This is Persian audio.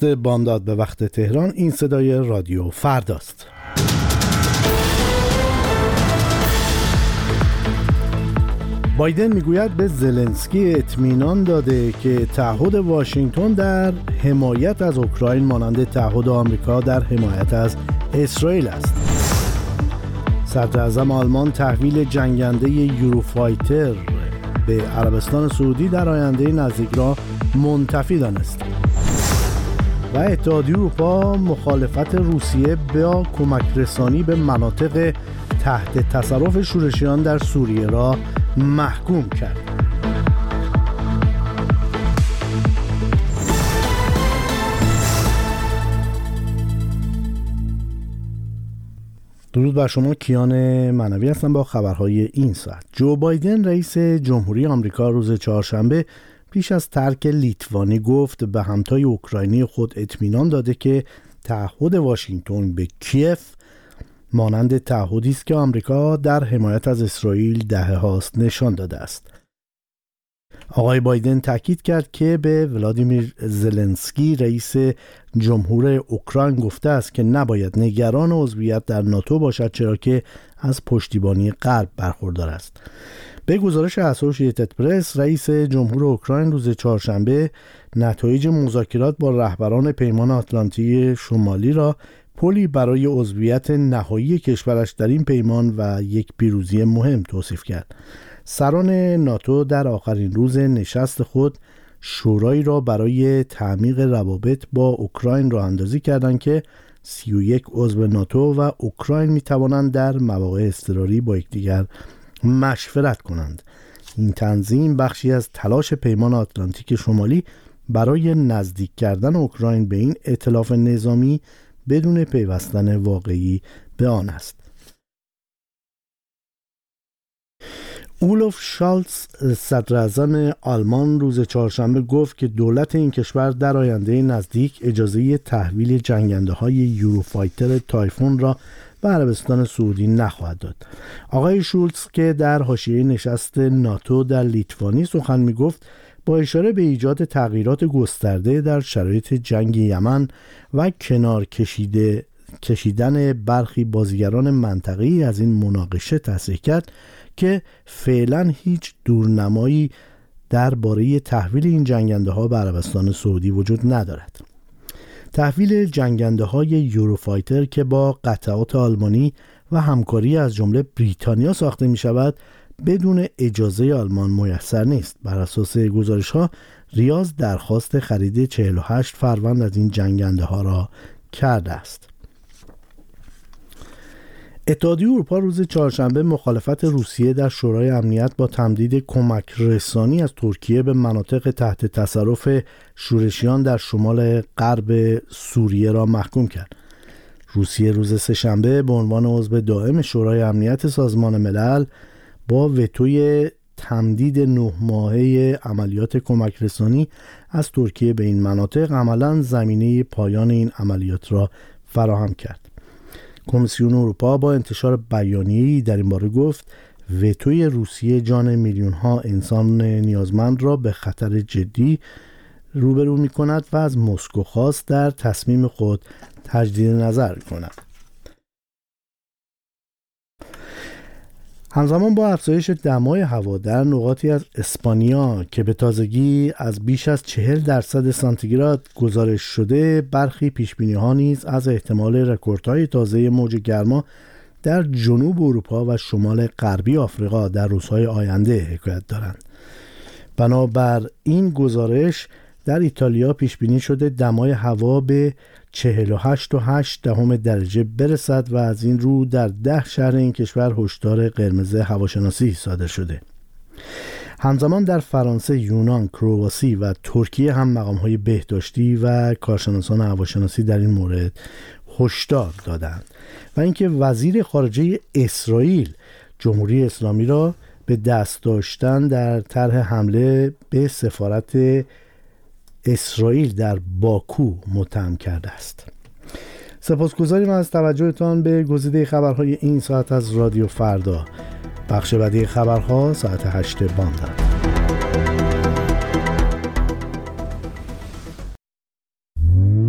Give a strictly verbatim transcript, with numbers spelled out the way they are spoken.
هشت بامداد به وقت تهران. این صدای رادیو فرداست. بایدن میگوید به زلنسکی اطمینان داده که تعهد واشنگتن در حمایت از اوکراین مانند تعهد آمریکا در حمایت از اسرائیل است. صدراعظم آلمان تحویل جنگنده یوروفایتر به عربستان سعودی در آینده نزدیک را منتفی دانست. و اتحادیه اروپا مخالفت روسیه با کمک رسانی به مناطق تحت تصرف شورشیان در سوریه را محکوم کرد. درود بر شما، کیان معنوی هستم با خبرهای این ساعت. جو بایدن رئیس جمهوری آمریکا روز چهارشنبه پیش از ترک لیتوانی گفت به همتای اوکراینی خود اطمینان داده که تعهد واشنگتن به کیف مانند تعهدی است که آمریکا در حمایت از اسرائیل دهه هاست نشان داده است. آقای بایدن تاکید کرد که به ولادیمیر زلنسکی رئیس جمهور اوکراین گفته است که نباید نگران عضویت در ناتو باشد، چرا که از پشتیبانی غرب برخوردار است. به گزارش اسوشییتد پرس، رئیس جمهور اوکراین روز چهارشنبه نتایج مذاکرات با رهبران پیمان آتلانتی شمالی را پلی برای عضویت نهایی کشورش در این پیمان و یک پیروزی مهم توصیف کرد. سران ناتو در آخرین روز نشست خود شورایی را برای تعمیق روابط با اوکراین راه اندازی کردند که سی و یک عضو ناتو و اوکراین می توانند در مواقع اضطراری با یکدیگر مشورت کنند. این تنظیم بخشی از تلاش پیمان آتلانتیک شمالی برای نزدیک کردن اوکراین به این ائتلاف نظامی بدون پیوستن واقعی به آن است. اولوف شالتز صدراعظم آلمان روز چهارشنبه گفت که دولت این کشور در آینده نزدیک اجازه تحویل جنگنده های یوروفایتر تایفون را به عربستان سعودی نخواهد داد. آقای شولتز که در حاشیه نشست ناتو در لیتوانی سخن می گفت، با اشاره به ایجاد تغییرات گسترده در شرایط جنگ یمن و کنار کشیده کشیدن برخی بازیگران منطقه‌ای از این مناقشه تصریح کرد که فعلا هیچ دورنمایی درباره تحویل این جنگنده ها به عربستان سعودی وجود ندارد. تحویل جنگنده های یوروفایتر که با قطعات آلمانی و همکاری از جمله بریتانیا ساخته می شود بدون اجازه آلمان میسر نیست. بر اساس گزارش ها ریاض درخواست خرید چهل و هشت فروند از این جنگنده ها را کرده است. اتحادیه اروپا روز چهارشنبه مخالفت روسیه در شورای امنیت با تمدید کمک رسانی از ترکیه به مناطق تحت تصرف شورشیان در شمال غرب سوریه را محکوم کرد. روسیه روز سه‌شنبه به عنوان عضو دائم شورای امنیت سازمان ملل با وتوی تمدید نه ماهه عملیات کمک رسانی از ترکیه به این مناطق عملاً زمینه پایان این عملیات را فراهم کرد. کمیسیون اروپا با انتشار بیانیه‌ای در این باره گفت وتوی روسیه جان میلیون‌ها انسان نیازمند را به خطر جدی روبرو می‌کند و از مسکو خواست در تصمیم خود تجدید نظر کند. همزمان با افزایش دمای هوا در نقاطی از اسپانیا که به تازگی از بیش از چهل درصد سانتیگراد گزارش شده، برخی پیشبینی‌ها نیز از احتمال رکوردهای تازه موج گرما در جنوب اروپا و شمال غربی آفریقا در روزهای آینده حکایت دارند. بنابر این گزارش در ایتالیا پیش بینی شده دمای هوا به چهل و هشت و هشت دهم درجه برسد و از این رو در ده شهر این کشور هشدار قرمز هواشناسی صادر شده. همزمان در فرانسه، یونان، کرواسی و ترکیه هم مقام‌های بهداشتی و کارشناسان هواشناسی در این مورد هشدار دادند. و اینکه وزیر خارجه اسرائیل جمهوری اسلامی را به دست داشتن در طرح حمله به سفارت اسرائیل در باکو متهم کرده است. سپاسگزاریم از توجهتان به گزیده خبرهای این ساعت از رادیو فردا. بخش بعدی خبرها ساعت هشت بامداد.